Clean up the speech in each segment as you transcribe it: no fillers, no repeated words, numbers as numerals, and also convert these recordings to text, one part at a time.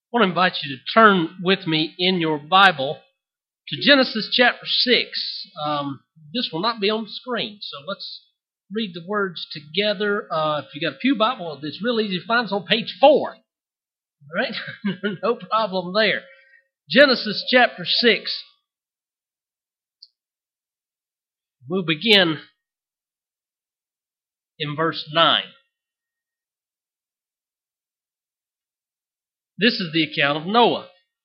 I want to invite you to turn with me in your Bible to Genesis chapter 6. This will not be on the screen, so let's read the words together. If you got a pew Bible, it's real easy to find. It's on page 4. All right? No problem there. Genesis chapter 6. We'll begin in verse 9. This is the account of Noah.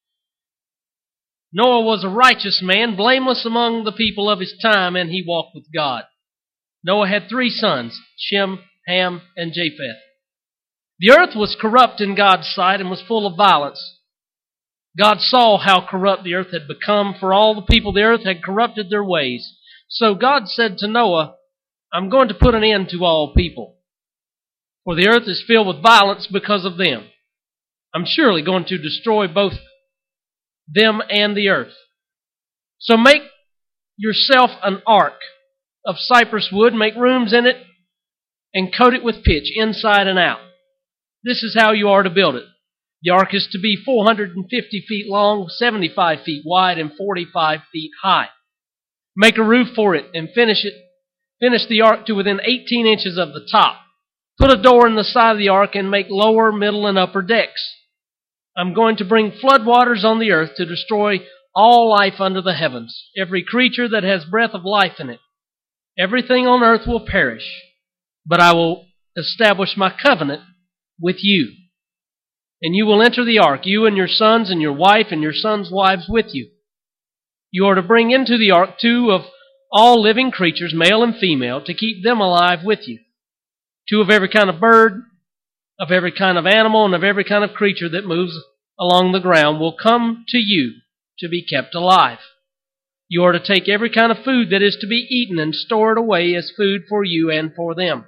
Noah was a righteous man, blameless among the people of his time, and he walked with God. Noah had 3 sons, Shem, Ham, and Japheth. The earth was corrupt in God's sight and was full of violence. God saw how corrupt the earth had become, for all the people of the earth had corrupted their ways. So God said to Noah, I'm going to put an end to all people, for the earth is filled with violence because of them. I'm surely going to destroy both them and the earth. So make yourself an ark of cypress wood, make rooms in it, and coat it with pitch inside and out. This is how you are to build it. The ark is to be 450 feet long, 75 feet wide, and 45 feet high. Make a roof for it and finish the ark to within 18 inches of the top. Put a door in the side of the ark and make lower, middle, and upper decks. I'm going to bring floodwaters on the earth to destroy all life under the heavens, every creature that has breath of life in it. Everything on earth will perish, but I will establish my covenant with you. And you will enter the ark, you and your sons and your wife and your sons' wives with you. You are to bring into the ark 2 of all living creatures, male and female, to keep them alive with you. 2 of every kind of bird, of every kind of animal, and of every kind of creature that moves along the ground will come to you to be kept alive. You are to take every kind of food that is to be eaten and store it away as food for you and for them.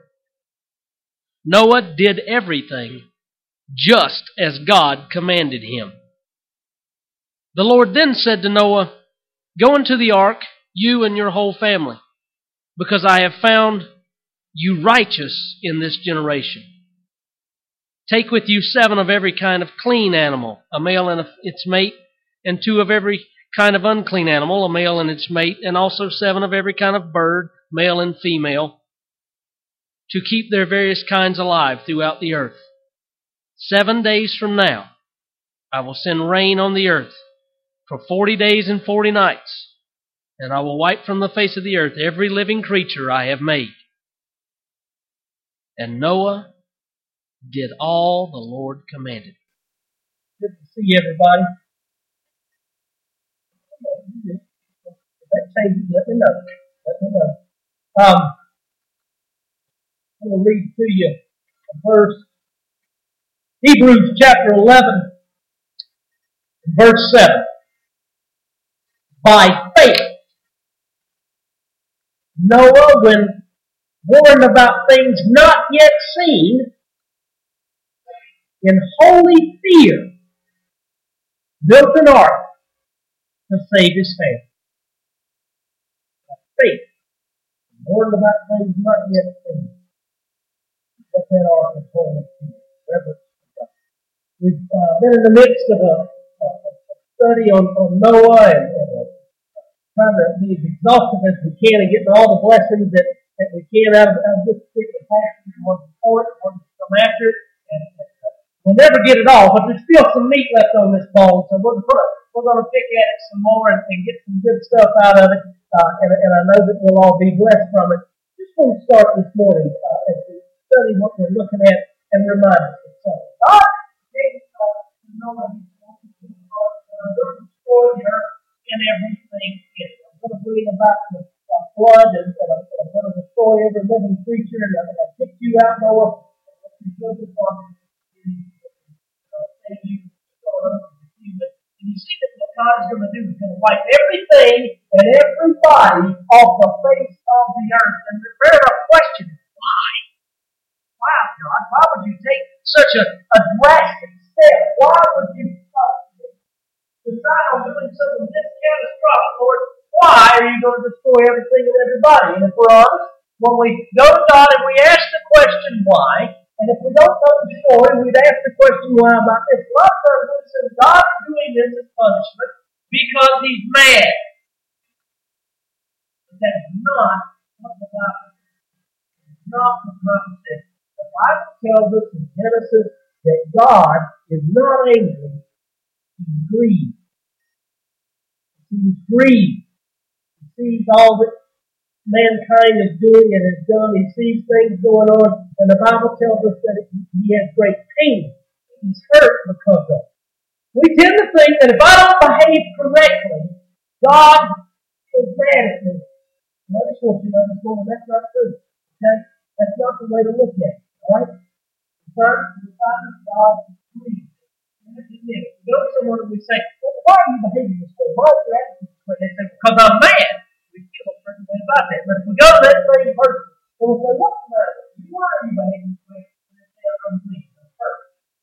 Noah did everything just as God commanded him. The Lord then said to Noah, Go into the ark, you and your whole family, because I have found you righteous in this generation. Take with you 7 of every kind of clean animal, a male and its mate, and 2 of every kind of unclean animal, a male and its mate, and also 7 of every kind of bird, male and female, to keep their various kinds alive throughout the earth. 7 days from now, I will send rain on the earth for 40 days and 40 nights, and I will wipe from the face of the earth every living creature I have made. And Noah did all the Lord commanded. Good to see everybody. If that changes, let me know. I'm going to read to you a verse. Hebrews chapter 11, verse 7. By faith, Noah, when warned about things not yet seen, in holy fear, built an ark to save his family. By faith, warned about things not yet seen, built that ark in holy fear. Reverence to God. We've been in the midst of a study on Noah and trying to be as exhaustive as we can and getting all the blessings that we can out of this particular passage. We want to support it, we want to come after it, and we'll never get it all, but there's still some meat left on this bone, so we're going to pick at it some more and get some good stuff out of it, and I know that we'll all be blessed from it. Just want to start this morning as we study what we're looking at and remind us of something. God gave us to know that He's going to destroy the earth and everything in it. I'm going to bring about the flood, and I'm going to destroy every living creature, and I'm going to pick you out, Noah, and I'm going to build upon and you see that what God is going to do is going to wipe everything and everybody off the face of the earth. And the fair question is, why? Wow, God, why would you take such a drastic step? Why would you decide on doing something this catastrophic, Lord? Why are you going to destroy everything and everybody? And if we're honest, when we go to God and we ask the question why, and if we don't know the before, and we'd asked the question, why about this? A lot of times we say God's doing this as punishment because He's mad. But that's not what the Bible says. It's not what the Bible says. The Bible tells us in Genesis that God is not angry. He's grieved. He's grieved. He sees all that mankind is doing and has done. He sees things going on, and the Bible tells us that He has great pain. He's hurt because of it. We tend to think that if I don't behave correctly, God is mad at me. And I just want you to know this morning that's not true. Okay? That's not the way to look at it. Alright? First, we find that God is grieved. We go to someone and we say, well, why are you behaving this way? Why are you acting this way? They say, because I'm mad. We feel a certain way about that. But if we go to that same person and we'll say, what's the matter with you? Why are you behaving this way? And they say, I'm grieved. I'm hurt.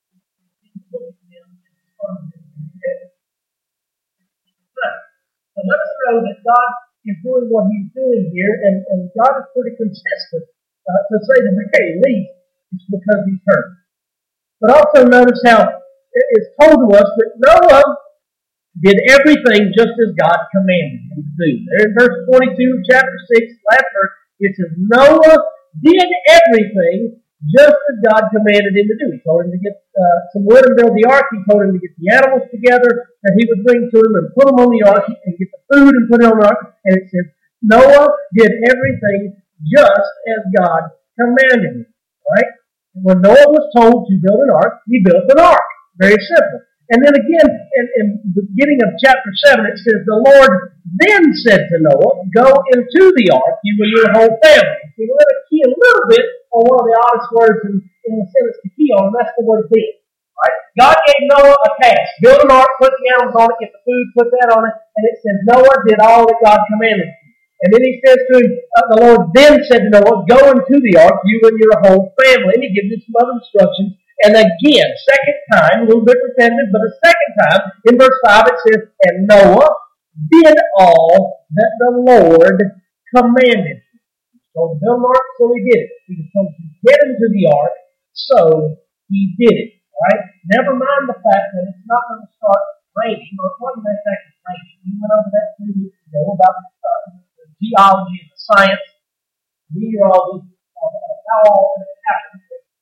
So let us know that God is doing what He's doing here, and God is pretty consistent. To say the very least, it's because He's hurt. But also notice how it is told to us that Noah did everything just as God commanded him to do. There in verse 22 of chapter 6, last verse, it says, Noah did everything just as God commanded him to do. He told him to get some wood and build the ark. He told him to get the animals together that he would bring to him and put them on the ark and get the food and put it on the ark. And it says, Noah did everything just as God commanded him. Right? When Noah was told to build an ark, he built an ark. Very simple. And then again, in the beginning of chapter 7, it says, the Lord then said to Noah, go into the ark, you and your whole family. See, we're going to key a little bit on one of the oddest words in the sentence to key on, and that's the word then. Right? God gave Noah a task. Build an ark, put the animals on it, get the food, put that on it, and it says Noah did all that God commanded him. And then he says to him, the Lord then said to Noah, go into the ark, you and your whole family. And he gives him some other instructions. And again, second time, a little bit repetitive, but a second time, in verse 5 it says, and Noah did all that the Lord commanded him. He was told to build an ark, so he did it. He was told to get into the ark, so he did it. Right? Never mind the fact that it's not going to start raining, or it wasn't that actually raining. We went over that 3 weeks ago about the geology and the science, meteorology, how all this happens.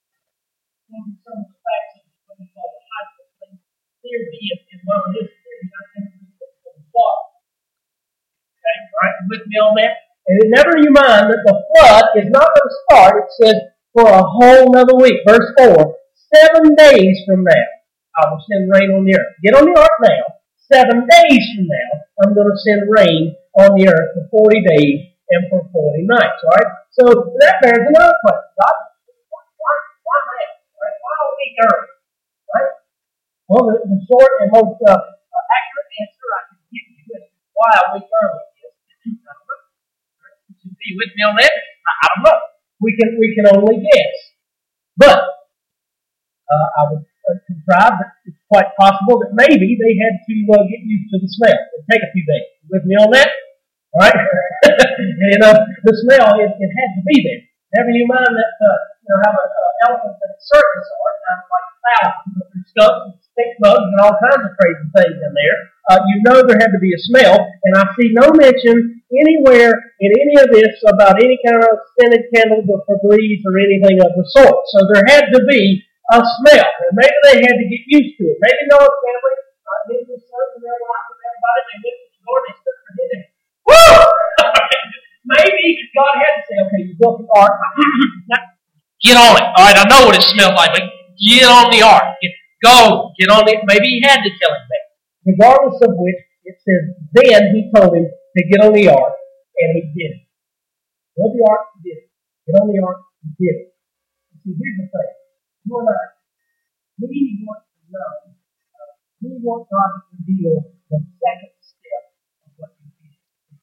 Some of the facts of what we call the hydrogen theory, and one of his theories, I think, is water. Okay, all right, you with me on that? And never you mind that the flood is not going to start, it says, for a whole another week. Verse 4, 7 days from now, I will send rain on the earth. Get on the ark now. 7 days from now, I'm going to send rain on the earth for 40 days and for 40 nights. All right? So that bears another question. God, why now? Right? Why a week early? Right? Well, the short and most accurate answer I can give you is why a week early is I don't know. Right? You be with me on that? I don't know. We can only guess. But I would contrive that it's quite possible that maybe they had to get used to the smell. It'd take a few days. You with me on that? All right? And the smell, it had to be there. Never you mind that, how elephants at a circus are, kind of like thousands of skunks and stick bugs and all kinds of crazy things in there. You know there had to be a smell, and I see no mention anywhere in any of this about any kind of scented candles or Febreze or anything of the sort. So there had to be a smell. And maybe they had to get used to it. Maybe Noah's family, his sons and their wives and everybody, they went to the door and they stood for him. Woo! Maybe God had to say, okay, you built the ark. Get on it. All right, I know what it smells like, but get on the ark. Get on it. Maybe he had to tell him that. Regardless of which, it says, then he told him to get on the ark, and he did it. Build the ark, he did it. Get on the ark, he did it. See, here's the thing. You and I, we want to know, we want God to reveal the second step of what he did.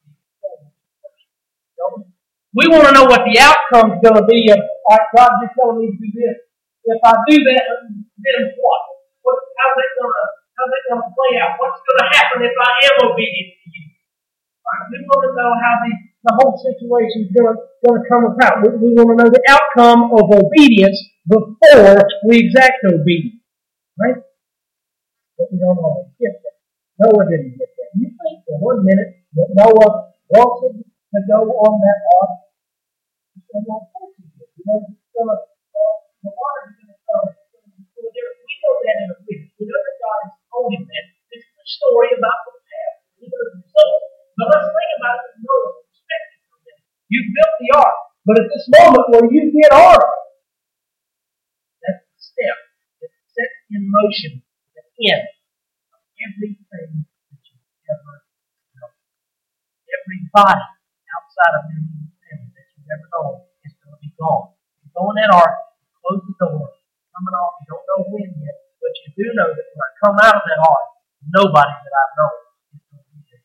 We want to know what the outcome is going to be of, like, God just telling me to do this. If I do that, then what? How's that going to play out? What's going to happen if I am obedient to you? Right? We want to know how the the whole situation is going to come about. We want to know the outcome of obedience before we exact obedience. Right? But we don't always get that. Noah didn't get that. You think for 1 minute that Noah wanted to go on that ark? He said, well, of course he did. You know, the water is going to come. We know that in a witness. We know that God has told him that. This is a story about the past. He knows the result. But let's think about it from Noah's perspective for a minute. You built the ark, but at this moment where you get ark, that's the step that sets in motion the end of everything that you ever know. Everybody outside of your family that you've ever known is going to be gone. You go in that ark, you close the door, coming off, you don't know when yet, but you do know that when I come out of that ark, nobody that I've known is going to be there.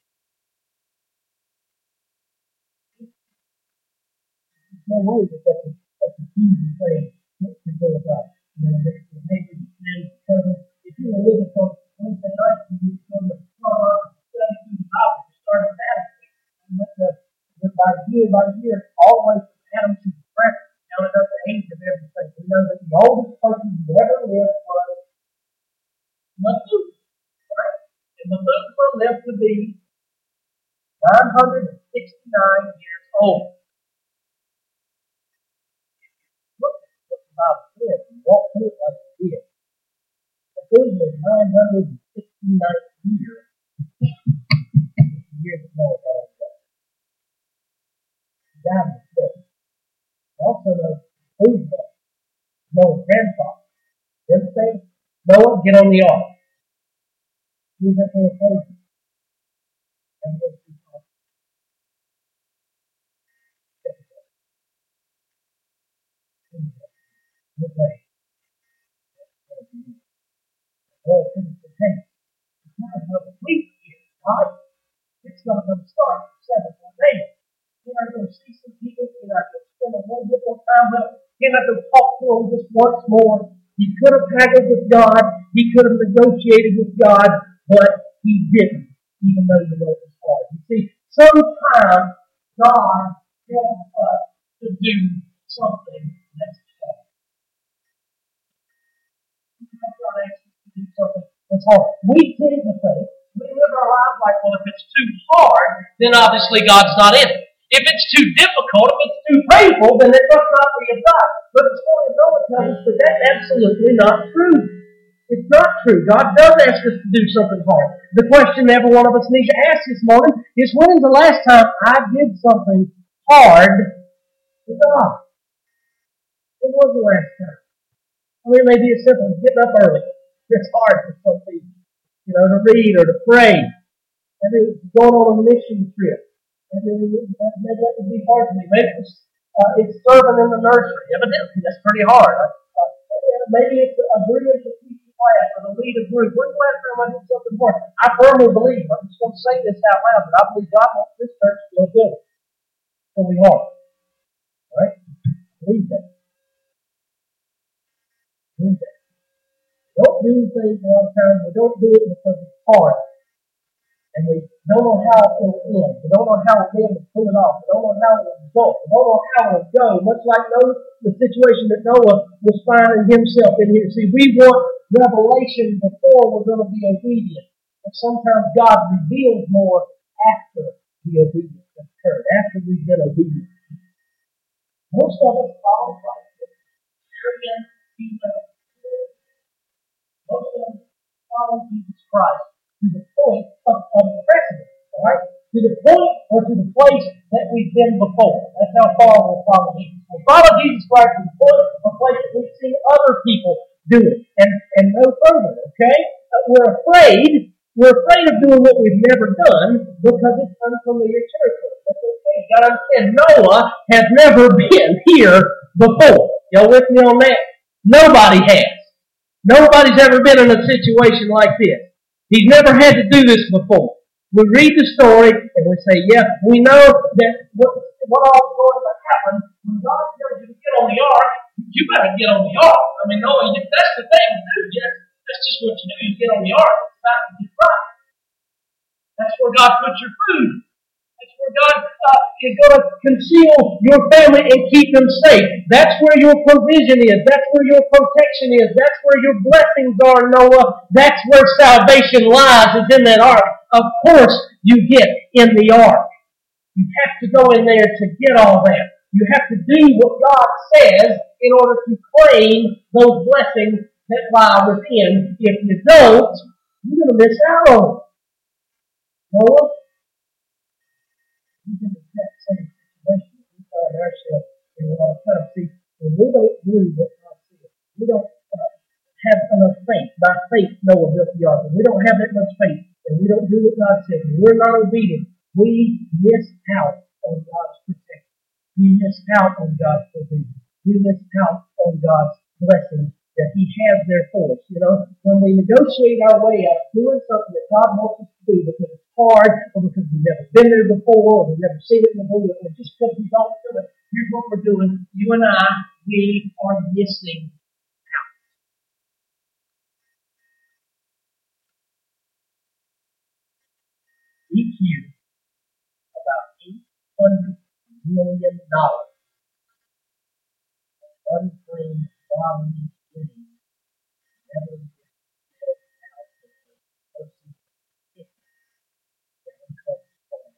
There's no way that that's an easy thing to go about. You know, maybe if you were living on Wednesday night, you would go to the study through the Bible, you started with Adam, and went by year, all the way from Adam to the present, counted up the age of everything. We know that the oldest person who ever lived was Methuselah, right? And Methuselah lived to be 969 years old. Look at what the Bible says and walk through it like it did. Methuselah was 969 years. The year that Noah got on that. He died in the also know Methuselah, Noah's grandfather. You understand? Noah, get on the ark. He's up there with and what's he called? Oh, it's the tank. It's not another week here, God. It's not going to start 7 or 8. You're not going to see some people. You're not going to spend a little bit more time with them. You're not going to talk to them just once more. He could have haggled with God. He could have negotiated with God, but he didn't, even though you know it was hard. You see, sometimes God tells us to do something that's hard. Sometimes God asks us to do something that's hard. We tend to think, we live our lives like, well, if it's too hard, then obviously God's not in it. If it's too difficult, if it's too painful, then it must not be of God. But the story of Noah tells us that that's absolutely not true. It's not true. God does ask us to do something hard. The question every one of us needs to ask this morning is, when is the last time I did something hard for God? When was the last time? I mean, maybe it's simple as getting up early. It's hard for some people, to read or to pray. Maybe it's going on a mission trip. Maybe that would be hard for me. Maybe it's serving in the nursery. Evidently, that's pretty hard. Maybe it's agreeing to teach a class or to lead a group. When's the last time I did something hard? I firmly believe, I'm just going to say this out loud, but I believe God wants this church to go build it. It's going to be hard. All right? Believe that. Believe that. We don't do things a lot of times. We don't do it because it's hard. And we don't know how it will end. We don't know how we'll be able to pull it off. We don't know how it will result. We don't know how it will go. Much like the situation that Noah was finding himself in here. See, we want revelation before we're going to be obedient. But sometimes God reveals more after the obedience has occurred, after we've been obedient. Most of us follow Christ. Most of us follow Jesus Christ to the point of precedent, right? To the point or to the place that we've been before. That's how far we'll follow Jesus. We'll follow Jesus Christ to the point of a place that we've seen other people do it. And no further, okay? We're afraid of doing what we've never done because it's unfamiliar territory. That's okay. You gotta understand, Noah has never been here before. Y'all with me on that? Nobody has. Nobody's ever been in a situation like this. He's never had to do this before. We read the story and we say, yeah, we know that what all is going to happen when God tells you to get on the ark. You better get on the ark. I mean, no, that's the thing to do. Yes, that's just what you do. You get on the ark. It's not to get right. That's where God puts your food. That's where God is going to conceal your family and keep them safe. That's where your provision is. That's where your protection is. That's where your blessings are, Noah. That's where salvation lies, is in that ark. Of course you get in the ark. You have to go in there to get all that. You have to do what God says in order to claim those blessings that lie within. If you don't, you're going to miss out on it. Noah, we're in the exact same situation we find ourselves in a lot of times. See, when we don't do what God says, we don't have enough faith. By faith, Noah built the ark. When we don't have that much faith, and we don't do what God says, and we're not obedient, we miss out on God's protection. We miss out on God's provision. We miss out on God's blessings that He has there for us. You know, when we negotiate our way out of doing something that God wants us to do because it's hard, or because we've never been there before, or we've never seen it before, or just because we don't do it, here's what we're doing. You and I, we are missing out. Each year, about $800 million unclaimed bodily injury never gets out of the person's hip that becomes born.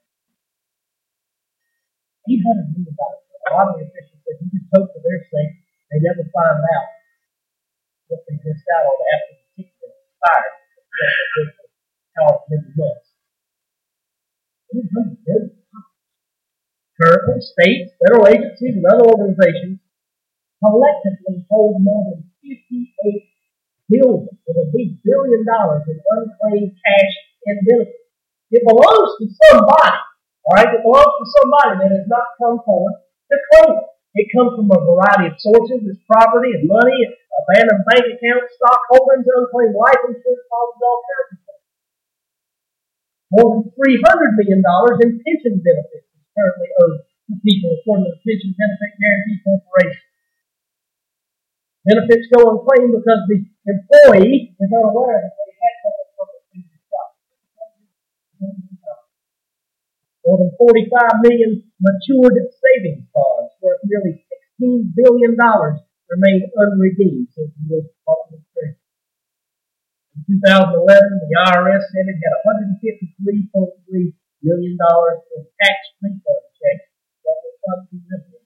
$800 million. A lot of the officials said you just hope for their sake they never find out what they missed out on after the ticket expired. However many months. $800 million. Currently, states, federal agencies, and other organizations collectively hold more than $58 billion, with a big $1 billion in unclaimed cash and benefits. It belongs to somebody, all right? It belongs to somebody that has not come forward to claim it. It comes from a variety of sources. It's property and money, abandoned bank accounts, stock holdings, unclaimed life insurance policies, all kinds of things. More than $300 million in pension benefits is currently owed to people according to the Pension Benefit Guaranty Corporation. Benefits go unclaimed because the employee is unaware that they had something from the previous job. More than 45 million matured savings bonds worth nearly $16 billion remain unredeemed since the U.S. Department of Treasury. In 2011, the IRS said it had $153.3 million in tax refund checks that were unredeemed.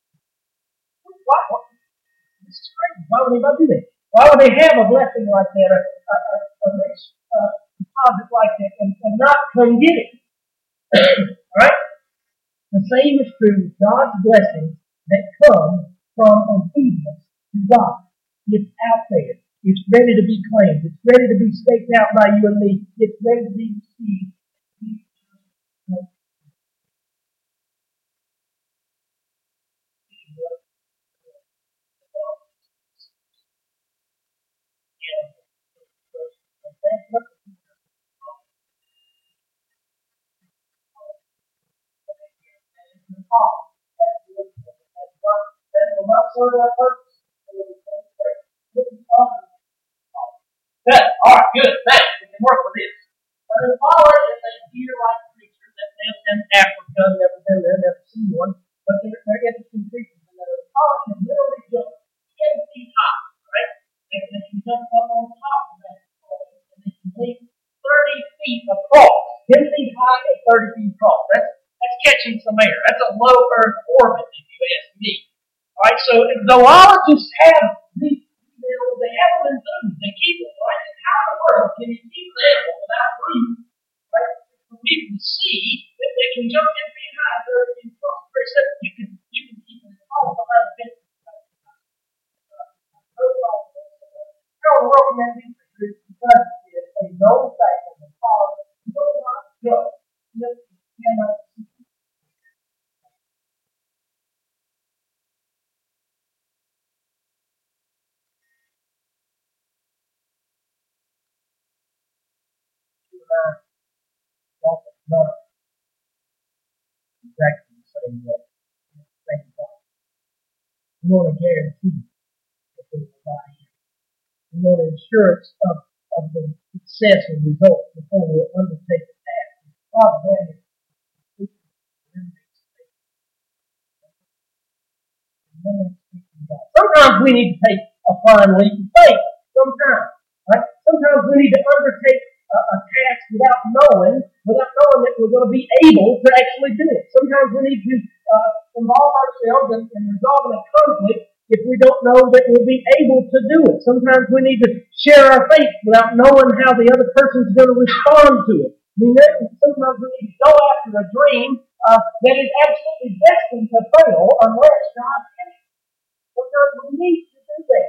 This is crazy. Why would anybody do that? Why would they have a blessing like that, a rich deposit like that, and not come get it? Alright? The same is true with God's blessings that come from obedience to God. It's out there. It's ready to be claimed. It's ready to be staked out by you and me. It's ready to be received. Good. All right, good. Thanks. We can work with this. But an Impala is a deer-like creature that lives in Africa. Never been there, never seen one. But they're interesting creatures. And an Impala can literally jump 10 feet high, right? They can jump up on top of that. And they can leap 30 feet across. 10 feet high and 30 feet across. That's catching some air. That's a low Earth orbit, if you ask me. All right, so zoologists have these, they have them in food. They keep it, right? And how in the world can you keep an animal without food, right? For people to see that they can jump 10 feet high and 30 feet across. Very simple. You can keep an animal behind a fence. How in the world can that be? Because it's a known fact that the power will not jump. You cannot see. Not exactly the same way. Same time. We want a guarantee that they will buy in. We want assurance of the success and results before we undertake the task. God, man, Sometimes we need to take a flying leap of faith. Sometimes. Right? Sometimes we need to undertake a task without knowing that we're going to be able to actually do it. Sometimes we need to involve ourselves in resolving a conflict if we don't know that we'll be able to do it. Sometimes we need to share our faith without knowing how the other person's going to respond to it. Sometimes we need to go after a dream that is absolutely destined to fail unless God can. Sometimes we need to do that.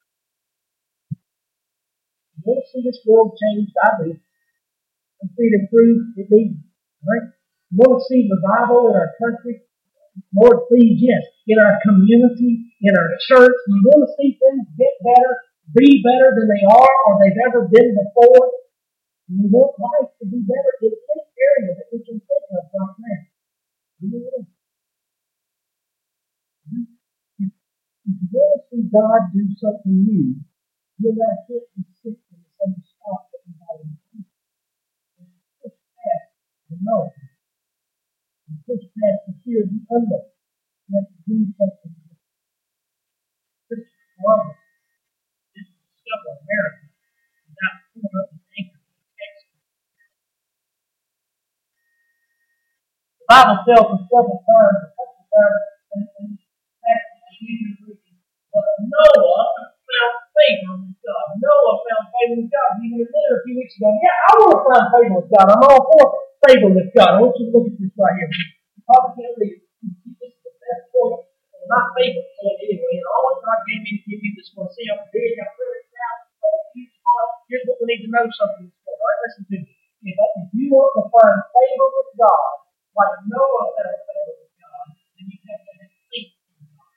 You want to see this world changed? I do. And see it improve? It needs it. Right? You want to see revival in our country? Lord, please, yes. In our community, in our church, you want to see things get better, be better than they are or they've ever been before. You want life to be better in any area that we can think of right now. If you want to see God do something new, you're not just to sit in the same spot that you've already been. Push past the knowing. And push past the fear of the unknown. You have to do something new. Christopher Columbus didn't discover America without pulling up his anchor. The Bible tells us several times, and but Noah found favor with God. Noah found favor with God. We were there a few weeks ago. Yeah, I want to find favor with God. I'm all for favor with God. I want you to look at this right here. You probably can't read it. This is the best point, my favorite point anyway. And all that God gave me to give you this one. See how big I put it down. Here's what we need to know something this morning. All right, listen to me. If you want to find favor with God, like Noah found favor with God, then you have to have faith in God.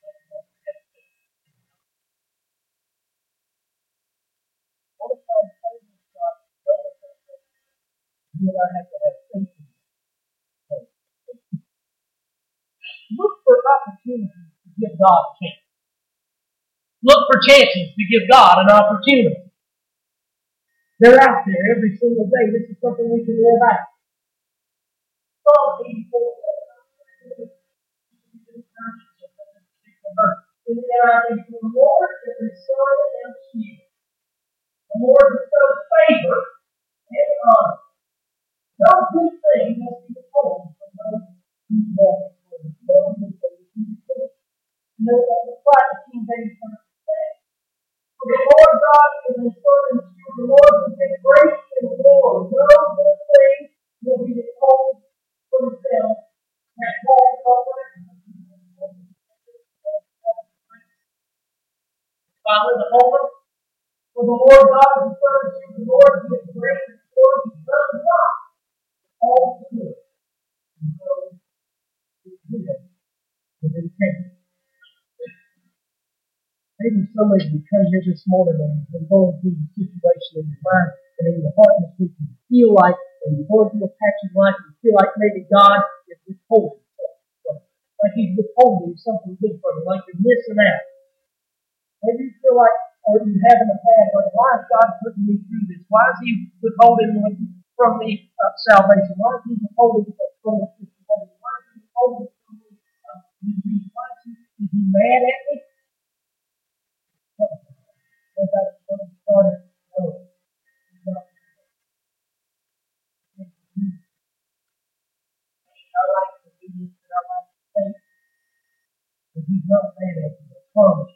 What if I'm favor with God? You and I have to have faith in God. Look for opportunities to give God a chance. Look for chances to give God an opportunity. They're out there every single day. This is something we can live out. Psalm 84. The Lord is a sun and shield. The Lord bestows favor and honor. No good thing must be withholden from those who walk before Him. No good thing must be withholden. You know, that's why the King James Version says, for the Lord God is a sun and shield. The Lord will give grace and glory. No good thing will be withholden from Himself. That Paul over. Finally, the Homer. For the Lord God is a sun and shield. The Lord gives grace and glory. He does not all good. And those who live with integrity. Maybe somebody would come here this morning and been going through the situation in your mind and in your heart this week, and you feel like, when you're going through a patch of life, you feel like maybe God is withholding something. Like He's withholding something good from you, like you're missing out. Maybe you feel like, or you have in the past, like, why is God putting me through this? Why is He withholding from me salvation? Why is He withholding from me situation? Why is He withholding from me these crises? Is He mad at me? As I started, no. Our life is obedience and our life is faith. But He's not mad at me. I promise you.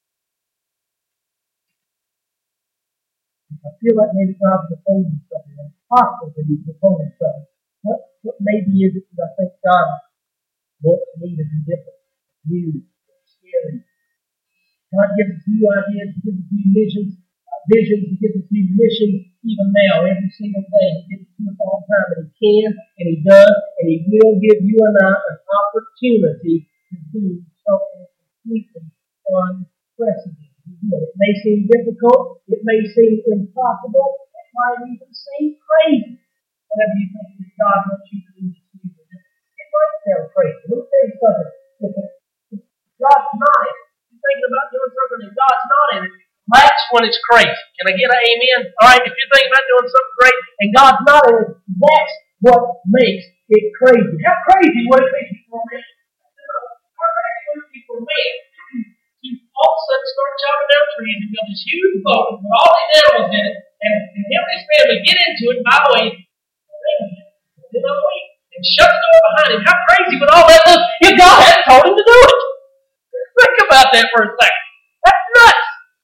I feel like maybe God's withholding something. It's possible that He's withholding something. What maybe is it that I think God wants me to be different? New, scary. God gives us new ideas, He gives us new visions, He gives us new missions, even now, every single day. He gives it to us all the time, and He can, and He does, and He will give you and I an opportunity to do something completely unprecedented. It may seem difficult, it may seem impossible, it might even seem crazy. Whatever you think that God wants you to do, it might sound crazy. Let me tell you something. If God's not in it, you're thinking about doing something and God's not in it, that's when it's crazy. Can I get an amen? Alright, if you're thinking about doing something great and God's not in it, that's what makes it crazy. How crazy would it be for me? How crazy would it be for a man to all of a sudden start chopping down trees and build this huge boat and put all these animals in it, and him and his family get into it, and by the way, and shut the door behind him. How crazy would all that look if God hadn't told him to do it? Think about that for a second. That's nuts.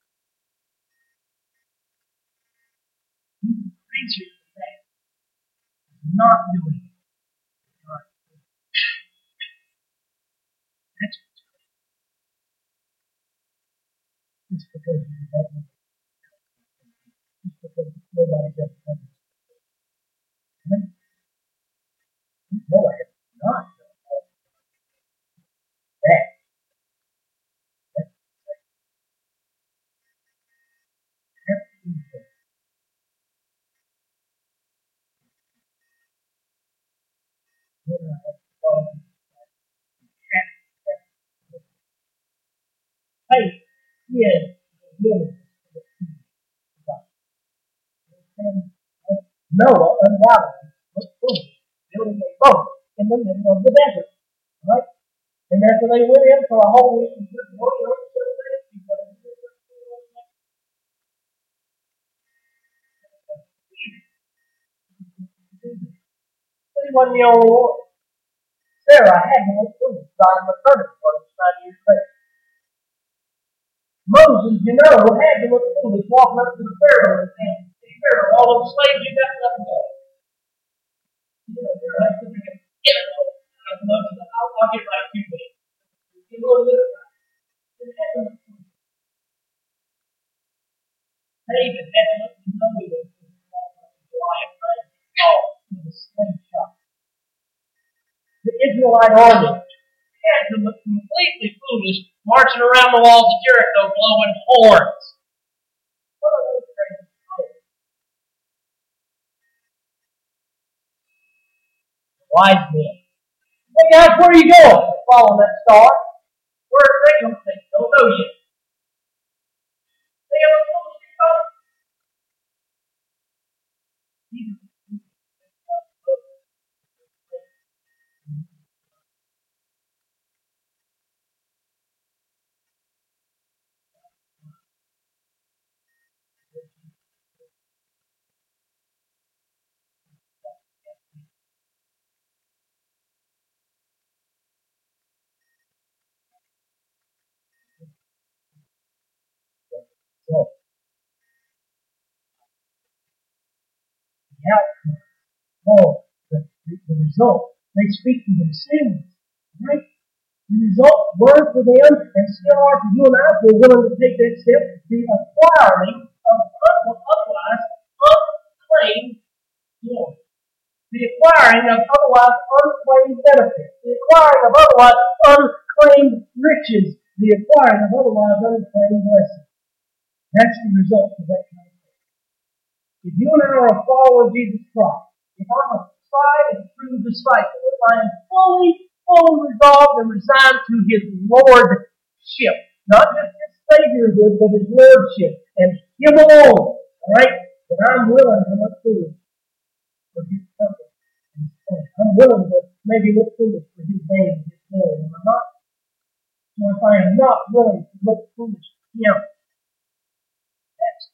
He's a creature of that. Not doing it. Right. That's just because you don't know. Just because nobody does it. Right? No, I have not done all that. Faith is the willingness to receive God. Noah undoubtedly was foolish, building a boat in the middle of the desert. Right? And after they went in for a whole week and just working on the 31-year-old Lord. Sarah had to look foolish, got him maternity for 9 years later. Moses, you know, had to look foolish walking up to the Pharaoh and saying, Pharaoh, all those slaves you got left go. You know, Pharaoh has to think, I'll get right to you. You go to this guy. David had to look to Noah with Goliath trying to call with a slingshot. The Israelite army had to look completely foolish marching around the walls of Jericho blowing horns. What are those crazy stories? Wise men. Hey guys, where are you going? Follow that star. Where are they going? They don't know yet. They have a foolish people. So, the outcome, the result, they speak for themselves, right? The result were for them and still are for you and I if we're willing to take that step, the acquiring of otherwise unclaimed glory. The acquiring of otherwise unclaimed benefits. The acquiring of otherwise unclaimed riches. The acquiring of otherwise unclaimed blessings. That's the result of that kind of thing. If you and I are a follower of Jesus Christ, if I'm a tried and true disciple, if I am fully resolved and resigned to His Lordship, not just His Saviorhood, but His Lordship, and Him alone, alright, then I'm willing to look foolish for His purpose and His plan. I'm willing to maybe look foolish for His name and His glory. Am I not? So if I am not willing to look foolish for Him, that's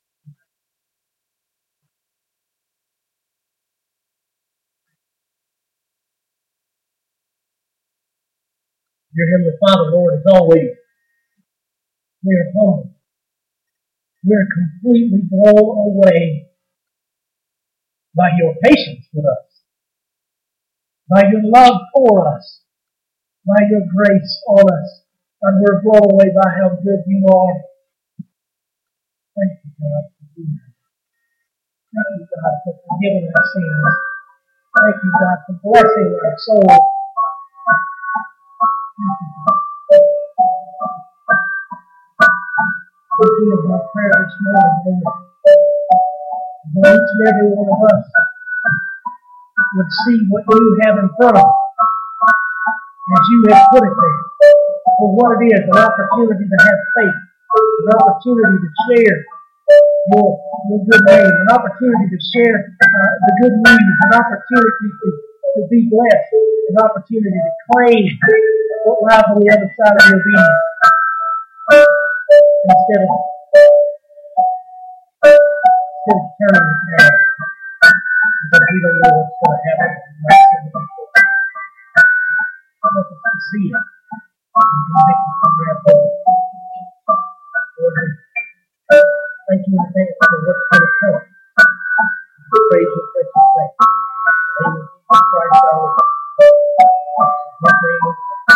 Your Heavenly Father, Lord, as always, we are humble. We are completely blown away by Your patience with us, by Your love for us, by Your grace on us, and we're blown away by how good You are. Thank You, God, for doing that. Thank You, God, for forgiving our sins. Thank You, God, for blessing our soul. Forgive my prayer this morning, Lord. That each and every one of us would see what You have in front of us as You have put it there. For what it is, an opportunity to have faith, an opportunity to share Your good name, an opportunity to share the good news, an opportunity to to be blessed, an opportunity to claim what lies on the other side of the obedience instead of turning it down because we don't know what's going to happen. I want us to see it and convict us and grab hold. Lord, thank you in advance for what's going to come. Praise your precious name. In the name of Jesus Christ our Lord. In his name we pray.